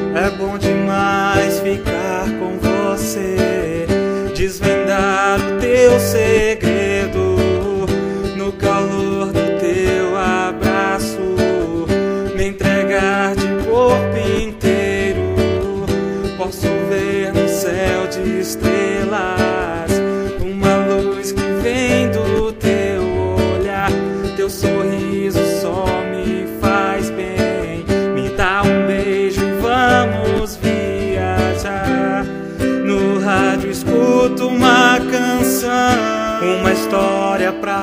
É bom demais ficar com você, desvendar o teu segredo, no calor do teu abraço, me entregar de corpo inteiro. Posso ver no céu de estrelas uma luz que vem do teu olhar. Teu sorriso só me faz bem. Me dá um beijo e vamos viajar. No rádio escuto uma canção, uma história pra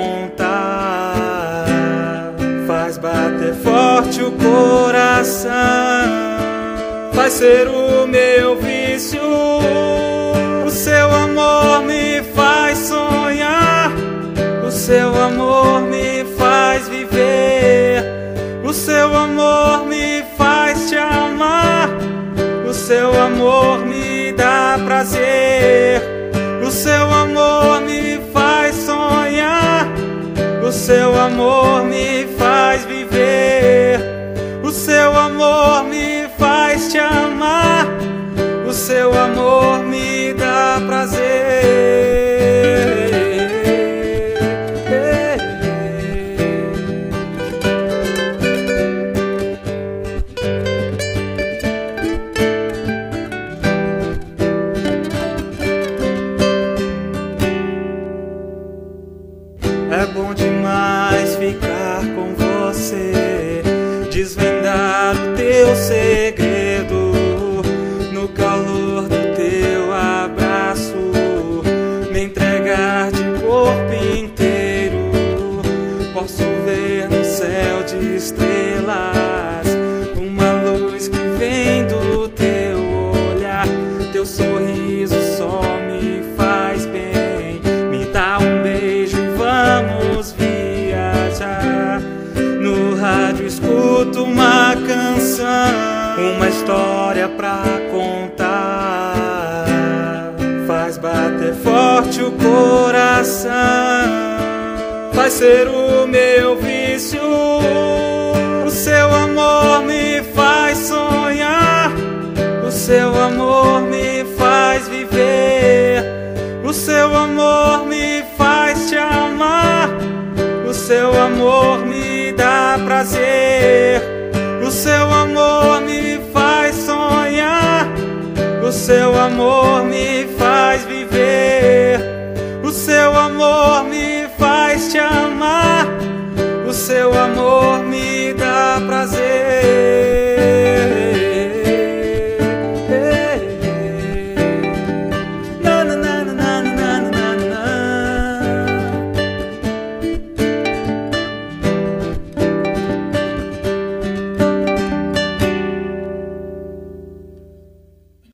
contar. Faz bater forte o coração, vai ser o meu vício. O seu amor me faz sonhar, o seu amor me faz viver, o seu amor me faz te amar, o seu amor me dá prazer, o seu amor me faz sonhar, o seu amor me faz viver, o seu amor me faz te amar, o seu amor me dá prazer. É bom demais ficar com você, desvendar o teu segredo, no calor do teu abraço, me entregar de corpo inteiro. Posso ver no céu de estrelas uma luz que vem do teu olhar. Teu sorriso só me faz bem. Me dá um beijo e vamos viajar. No rádio escuto uma canção, uma história pra contar. Faz bater forte o coração, vai ser o meu vício. O seu